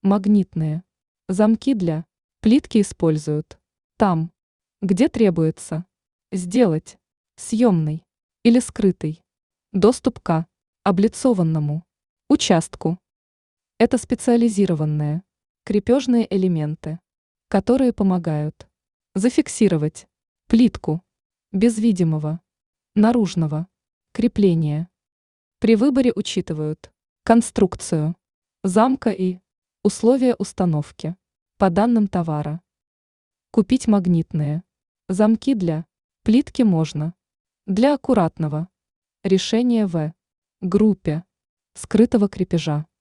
Магнитные замки для плитки используют там, где требуется сделать съемный или скрытый доступ к облицованному участку. Это специализированные крепежные элементы, которые помогают зафиксировать плитку без видимого наружного крепления. При выборе учитывают конструкцию замка и условия установки по данным товара. Купить магнитные замки для плитки можно для аккуратного решения в группе скрытого крепежа.